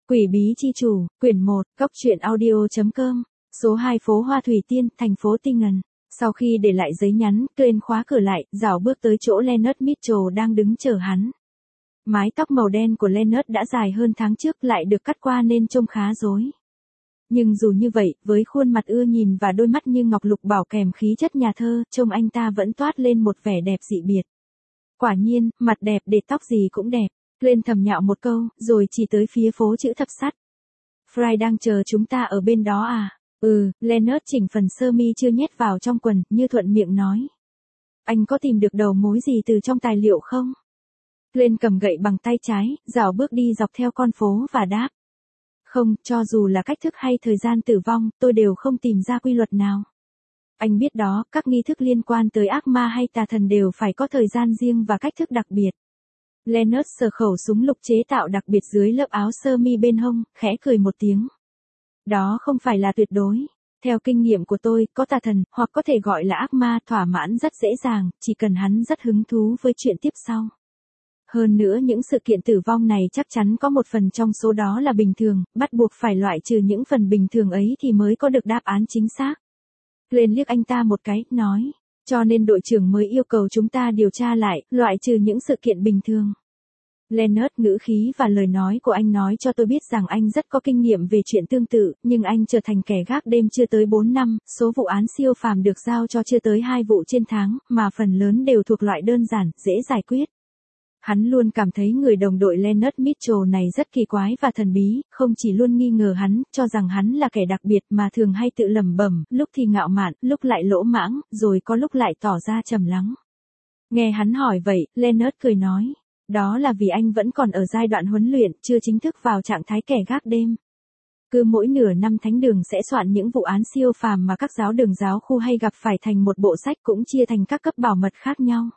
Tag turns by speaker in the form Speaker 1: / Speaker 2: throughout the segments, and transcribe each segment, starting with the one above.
Speaker 1: Quỷ bí chi chủ, quyển 1, góc truyện audio.com, số 2 phố Hoa Thủy Tiên, thành phố Tinh Ngân. Sau khi để lại giấy nhắn, Glenn khóa cửa lại, rảo bước tới chỗ Leonard Mitchell đang đứng chờ hắn. Mái tóc màu đen của Leonard đã dài hơn tháng trước, lại được cắt qua nên trông khá rối. Nhưng dù như vậy, với khuôn mặt ưa nhìn và đôi mắt như ngọc lục bảo kèm khí chất nhà thơ, trông anh ta vẫn toát lên một vẻ đẹp dị biệt. Quả nhiên, mặt đẹp để tóc gì cũng đẹp. Glenn thầm nhạo một câu, rồi chỉ tới phía phố chữ thập sắt. Fry đang chờ chúng ta ở bên đó à? Leonard chỉnh phần sơ mi chưa nhét vào trong quần, như thuận miệng nói. Anh có tìm được đầu mối gì từ trong tài liệu không? Glenn cầm gậy bằng tay trái, rảo bước đi dọc theo con phố và đáp. Không, cho dù là cách thức hay thời gian tử vong, tôi đều không tìm ra quy luật nào. Anh biết đó, các nghi thức liên quan tới ác ma hay tà thần đều phải có thời gian riêng và cách thức đặc biệt. Leonard sờ khẩu súng lục chế tạo đặc biệt dưới lớp áo sơ mi bên hông, khẽ cười một tiếng. Đó không phải là tuyệt đối. Theo kinh nghiệm của tôi, có tà thần, hoặc có thể gọi là ác ma, thỏa mãn rất dễ dàng, chỉ cần hắn rất hứng thú với chuyện tiếp sau. Hơn nữa những sự kiện tử vong này chắc chắn có một phần trong số đó là bình thường, bắt buộc phải loại trừ những phần bình thường ấy thì mới có được đáp án chính xác. Glenn liếc anh ta một cái, nói. Cho nên đội trưởng mới yêu cầu chúng ta điều tra lại, loại trừ những sự kiện bình thường. Leonard, ngữ khí và lời nói của anh nói cho tôi biết rằng anh rất có kinh nghiệm về chuyện tương tự, nhưng anh trở thành kẻ gác đêm chưa tới 4 năm, số vụ án siêu phàm được giao cho chưa tới 2 vụ trên tháng, mà phần lớn đều thuộc loại đơn giản, dễ giải quyết. Hắn luôn cảm thấy người đồng đội Leonard Mitchell này rất kỳ quái và thần bí, không chỉ luôn nghi ngờ hắn, cho rằng hắn là kẻ đặc biệt mà thường hay tự lẩm bẩm, lúc thì ngạo mạn, lúc lại lỗ mãng, rồi có lúc lại tỏ ra trầm lắng. Nghe hắn hỏi vậy, Leonard cười nói, đó là vì anh vẫn còn ở giai đoạn huấn luyện, chưa chính thức vào trạng thái kẻ gác đêm. Cứ mỗi nửa năm thánh đường sẽ soạn những vụ án siêu phàm mà các giáo đường giáo khu hay gặp phải thành một bộ sách, cũng chia thành các cấp bảo mật khác nhau.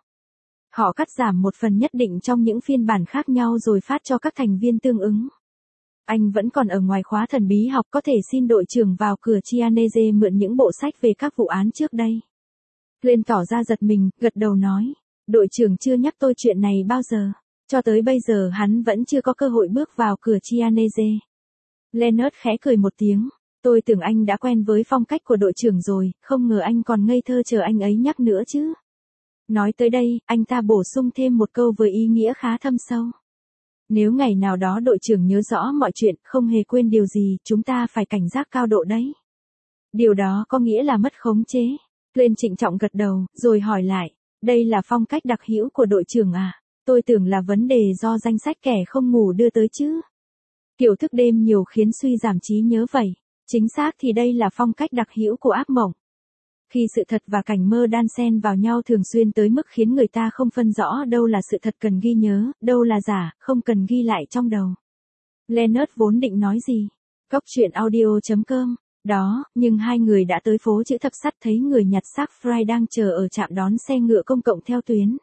Speaker 1: Họ cắt giảm một phần nhất định trong những phiên bản khác nhau rồi phát cho các thành viên tương ứng. Anh vẫn còn ở ngoài khóa thần bí học, có thể xin đội trưởng vào cửa Chianese mượn những bộ sách về các vụ án trước đây. Glenn tỏ ra giật mình, gật đầu nói. Đội trưởng chưa nhắc tôi chuyện này bao giờ. Cho tới bây giờ hắn vẫn chưa có cơ hội bước vào cửa Chianese. Leonard khẽ cười một tiếng. Tôi tưởng anh đã quen với phong cách của đội trưởng rồi, không ngờ anh còn ngây thơ chờ anh ấy nhắc nữa chứ. Nói tới đây, anh ta bổ sung thêm một câu với ý nghĩa khá thâm sâu. Nếu ngày nào đó đội trưởng nhớ rõ mọi chuyện, không hề quên điều gì, chúng ta phải cảnh giác cao độ đấy. Điều đó có nghĩa là mất khống chế. Glenn trịnh trọng gật đầu, rồi hỏi lại, đây là phong cách đặc hữu của đội trưởng à? Tôi tưởng là vấn đề do danh sách kẻ không ngủ đưa tới chứ. Kiểu thức đêm nhiều khiến suy giảm trí nhớ vậy. Chính xác thì đây là phong cách đặc hữu của ác mộng. Khi sự thật và cảnh mơ đan xen vào nhau thường xuyên tới mức khiến người ta không phân rõ đâu là sự thật cần ghi nhớ, đâu là giả, không cần ghi lại trong đầu. Leonard vốn định nói gì? Góc truyện audio.com. Đó, nhưng hai người đã tới phố chữ thập sắt, thấy người nhặt xác Fry đang chờ ở trạm đón xe ngựa công cộng theo tuyến.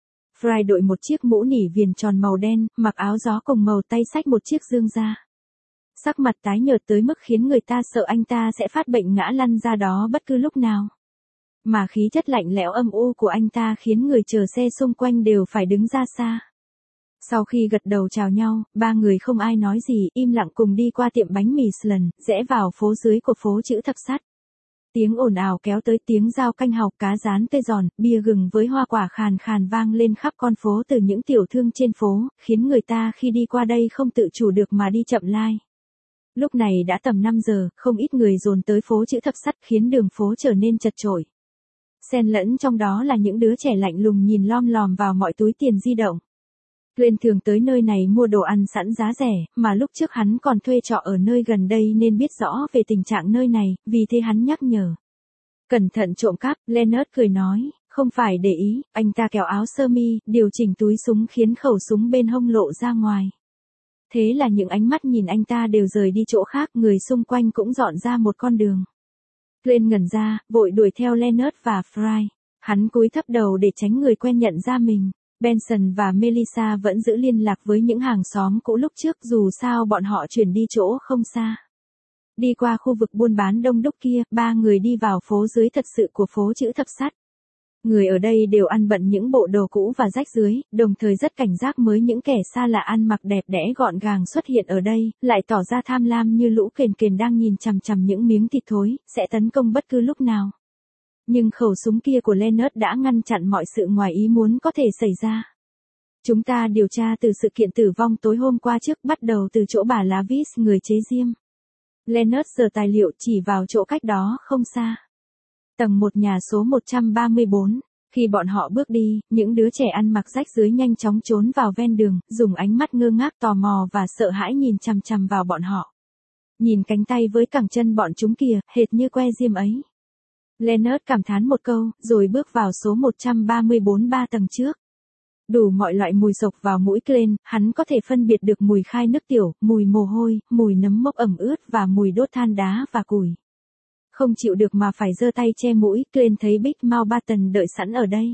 Speaker 1: Fry đội một chiếc mũ nỉ viền tròn màu đen, mặc áo gió cùng màu, tay xách một chiếc dương ra. Sắc mặt tái nhợt tới mức khiến người ta sợ anh ta sẽ phát bệnh ngã lăn ra đó bất cứ lúc nào. Mà khí chất lạnh lẽo âm u của anh ta khiến người chờ xe xung quanh đều phải đứng ra xa. Sau khi gật đầu chào nhau, ba người không ai nói gì, im lặng cùng đi qua tiệm bánh mì Slan, rẽ vào phố dưới của phố chữ thập sắt. Tiếng ồn ào kéo tới tiếng rau canh hàu, cá rán tươi giòn, bia gừng với hoa quả khàn khàn vang lên khắp con phố từ những tiểu thương trên phố, khiến người ta khi đi qua đây không tự chủ được mà đi chậm lai. Lúc này đã tầm 5 giờ, không ít người dồn tới phố chữ thập sắt khiến đường phố trở nên chật chội. Xen lẫn trong đó là những đứa trẻ lạnh lùng nhìn lom lòm vào mọi túi tiền di động. Glenn thường tới nơi này mua đồ ăn sẵn giá rẻ, mà lúc trước hắn còn thuê trọ ở nơi gần đây nên biết rõ về tình trạng nơi này, vì thế hắn nhắc nhở. Cẩn thận trộm cắp, Leonard cười nói, không phải để ý, anh ta kéo áo sơ mi, điều chỉnh túi súng khiến khẩu súng bên hông lộ ra ngoài. Thế là những ánh mắt nhìn anh ta đều rời đi chỗ khác, người xung quanh cũng dọn ra một con đường. Glenn ngẩn ra, vội đuổi theo Leonard và Fry. Hắn cúi thấp đầu để tránh người quen nhận ra mình. Benson và Melissa vẫn giữ liên lạc với những hàng xóm cũ lúc trước, dù sao bọn họ chuyển đi chỗ không xa. Đi qua khu vực buôn bán đông đúc kia, ba người đi vào phố dưới thật sự của phố chữ thập sắt. Người ở đây đều ăn bận những bộ đồ cũ và rách rưới, đồng thời rất cảnh giác mới những kẻ xa lạ ăn mặc đẹp đẽ gọn gàng xuất hiện ở đây, lại tỏ ra tham lam như lũ kền kền đang nhìn chằm chằm những miếng thịt thối, sẽ tấn công bất cứ lúc nào. Nhưng khẩu súng kia của Leonard đã ngăn chặn mọi sự ngoài ý muốn có thể xảy ra. Chúng ta điều tra từ sự kiện tử vong tối hôm qua trước, bắt đầu từ chỗ bà Lavis, người chế diêm. Leonard giở tài liệu chỉ vào chỗ cách đó không xa. Tầng 1 nhà số 134. Khi bọn họ bước đi, những đứa trẻ ăn mặc rách rưới nhanh chóng trốn vào ven đường, dùng ánh mắt ngơ ngác tò mò và sợ hãi nhìn chằm chằm vào bọn họ. Nhìn cánh tay với cẳng chân bọn chúng kìa, hệt như que diêm ấy. Leonard cảm thán một câu, rồi bước vào số 134 3 tầng trước. Đủ mọi loại mùi xộc vào mũi Glenn, hắn có thể phân biệt được mùi khai nước tiểu, mùi mồ hôi, mùi nấm mốc ẩm ướt và mùi đốt than đá và củi. Không chịu được mà phải giơ tay che mũi, Glenn thấy Big Mountbatten đợi sẵn ở đây.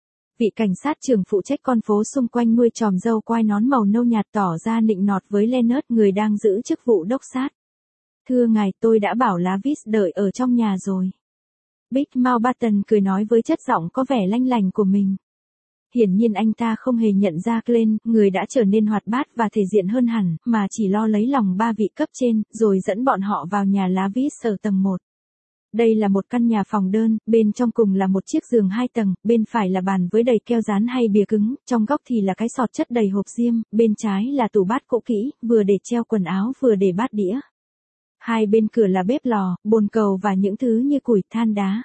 Speaker 1: Vị cảnh sát trưởng phụ trách con phố xung quanh nuôi chòm râu quai nón màu nâu nhạt tỏ ra nịnh nọt với Leonard, người đang giữ chức vụ đốc sát. Thưa ngài, tôi đã bảo Lavis đợi ở trong nhà rồi. Big Mountbatten cười nói với chất giọng có vẻ lanh lành của mình. Hiển nhiên anh ta không hề nhận ra Glenn, người đã trở nên hoạt bát và thể diện hơn hẳn, mà chỉ lo lấy lòng ba vị cấp trên, rồi dẫn bọn họ vào nhà Lavis ở tầng 1. Đây là một căn nhà phòng đơn, bên trong cùng là một chiếc giường 2 tầng, bên phải là bàn với đầy keo dán hay bìa cứng, trong góc thì là cái sọt chất đầy hộp diêm, bên trái là tủ bát cũ kỹ, vừa để treo quần áo vừa để bát đĩa. Hai bên cửa là bếp lò, bồn cầu và những thứ như củi, than đá.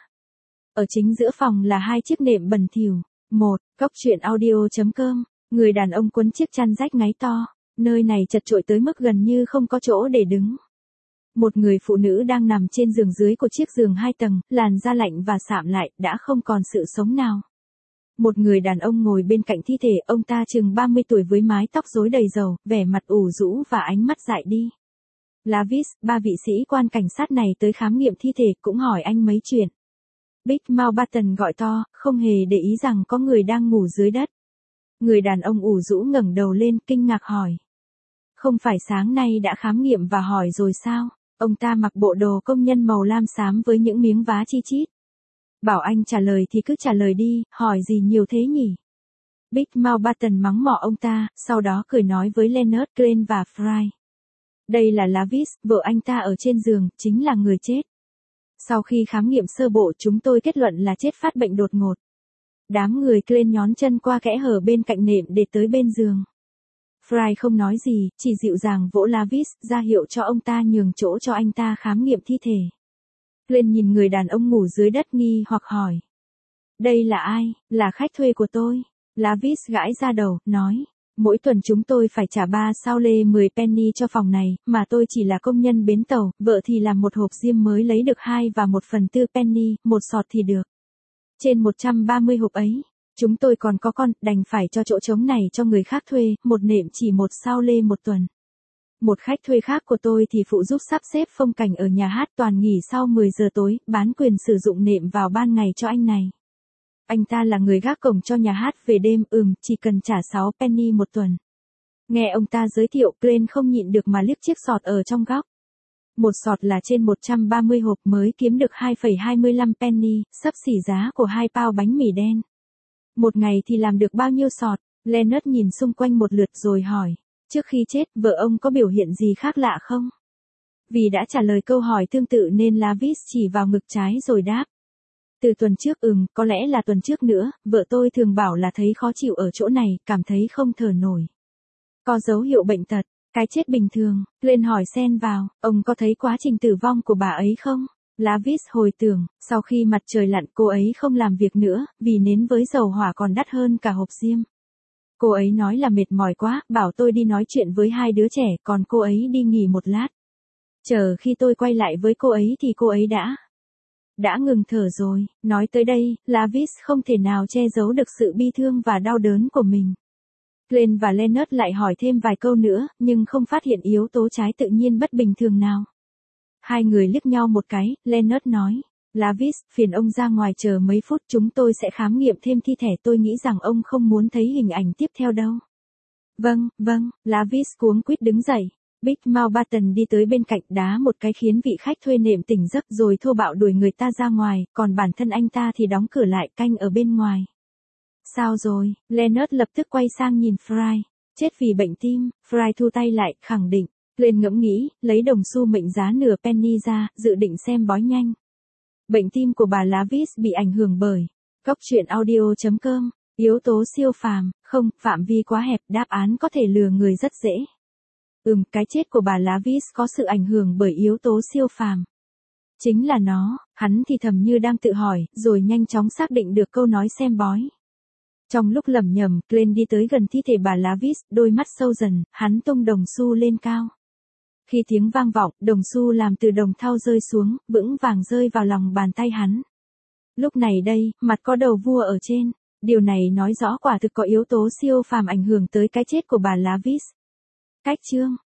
Speaker 1: Ở chính giữa phòng là hai chiếc nệm bẩn thỉu. Góc truyện audio.com. Người đàn ông quấn chiếc chăn rách ngáy to. Nơi này chật chội tới mức gần như không có chỗ để đứng. Một người phụ nữ đang nằm trên giường dưới của chiếc giường 2 tầng, làn da lạnh và sạm lại, đã không còn sự sống nào. Một người đàn ông ngồi bên cạnh thi thể, ông ta chừng 30 tuổi với mái tóc rối đầy rầu, vẻ mặt ủ rũ và ánh mắt dại đi. Lavis, ba vị sĩ quan cảnh sát này tới khám nghiệm thi thể, cũng hỏi anh mấy chuyện. Big Mountbatten gọi to, không hề để ý rằng có người đang ngủ dưới đất. Người đàn ông ủ rũ ngẩng đầu lên, kinh ngạc hỏi. Không phải sáng nay đã khám nghiệm và hỏi rồi sao? Ông ta mặc bộ đồ công nhân màu lam xám với những miếng vá chi chít. Bảo anh trả lời thì cứ trả lời đi, hỏi gì nhiều thế nhỉ? Big Mountbatten mắng mỏ ông ta, sau đó cười nói với Leonard, Glenn và Fry. Đây là Lavis, vợ anh ta ở trên giường, chính là người chết. Sau khi khám nghiệm sơ bộ chúng tôi kết luận là chết phát bệnh đột ngột. Đám người Glenn nhón chân qua kẽ hở bên cạnh nệm để tới bên giường. Fry không nói gì, chỉ dịu dàng vỗ Lavis, ra hiệu cho ông ta nhường chỗ cho anh ta khám nghiệm thi thể. Glenn nhìn người đàn ông ngủ dưới đất nghi hoặc hỏi. Đây là ai? Là khách thuê của tôi. Lavis gãi ra đầu, nói. Mỗi tuần chúng tôi phải trả 3 sao lê 10 penny cho phòng này, mà tôi chỉ là công nhân bến tàu, vợ thì làm một hộp diêm mới lấy được 2 và 1/4 penny, một sọt thì được. Trên 130 hộp ấy, chúng tôi còn có con, đành phải cho chỗ trống này cho người khác thuê, một nệm chỉ 1 sao lê một tuần. Một khách thuê khác của tôi thì phụ giúp sắp xếp phong cảnh ở nhà hát, toàn nghỉ sau 10 giờ tối, bán quyền sử dụng nệm vào ban ngày cho anh này. Anh ta là người gác cổng cho nhà hát về đêm, chỉ cần trả 6 penny một tuần. Nghe ông ta giới thiệu, Glenn không nhịn được mà liếc chiếc sọt ở trong góc. Một sọt là trên 130 hộp mới kiếm được 2,25 penny, xấp xỉ giá của 2 pound bánh mì đen. Một ngày thì làm được bao nhiêu sọt? Leonard nhìn xung quanh một lượt rồi hỏi. Trước khi chết, vợ ông có biểu hiện gì khác lạ không? Vì đã trả lời câu hỏi tương tự nên Lavis chỉ vào ngực trái rồi đáp. Từ tuần trước, có lẽ là tuần trước nữa, vợ tôi thường bảo là thấy khó chịu ở chỗ này, cảm thấy không thở nổi. Có dấu hiệu bệnh tật, cái chết bình thường. Glenn hỏi xen vào, ông có thấy quá trình tử vong của bà ấy không? Lavis hồi tưởng, sau khi mặt trời lặn cô ấy không làm việc nữa, vì nến với dầu hỏa còn đắt hơn cả hộp diêm. Cô ấy nói là mệt mỏi quá, bảo tôi đi nói chuyện với 2 đứa trẻ, còn cô ấy đi nghỉ một lát. Chờ khi tôi quay lại với cô ấy thì cô ấy đã ngừng thở rồi. Nói tới đây, Lavis không thể nào che giấu được sự bi thương và đau đớn của mình. Glenn và Leonard lại hỏi thêm vài câu nữa, nhưng không phát hiện yếu tố trái tự nhiên bất bình thường nào. Hai người liếc nhau một cái, Leonard nói. Lavis, phiền ông ra ngoài chờ mấy phút, chúng tôi sẽ khám nghiệm thêm thi thể, tôi nghĩ rằng ông không muốn thấy hình ảnh tiếp theo đâu. Vâng, Lavis cuống quýt đứng dậy. Big Mountbatten đi tới bên cạnh đá một cái khiến vị khách thuê nệm tỉnh giấc rồi thô bạo đuổi người ta ra ngoài, còn bản thân anh ta thì đóng cửa lại canh ở bên ngoài. Sao rồi? Leonard lập tức quay sang nhìn Fry. Chết vì bệnh tim, Fry thu tay lại, khẳng định. Glenn ngẫm nghĩ, lấy đồng xu mệnh giá nửa penny ra, dự định xem bói nhanh. Bệnh tim của bà Lavis bị ảnh hưởng bởi Góc truyện audio.com. Yếu tố siêu phàm, không, phạm vi quá hẹp, đáp án có thể lừa người rất dễ. Cái chết của bà Lavis có sự ảnh hưởng bởi yếu tố siêu phàm. Chính là nó, hắn thì thầm như đang tự hỏi, rồi nhanh chóng xác định được câu nói xem bói. Trong lúc lẩm nhẩm, Glenn đi tới gần thi thể bà Lavis, đôi mắt sâu dần, hắn tung đồng xu lên cao. Khi tiếng vang vọng, đồng xu làm từ đồng thau rơi xuống, vững vàng rơi vào lòng bàn tay hắn. Lúc này đây, mặt có đầu vua ở trên. Điều này nói rõ quả thực có yếu tố siêu phàm ảnh hưởng tới cái chết của bà Lavis. Cách chương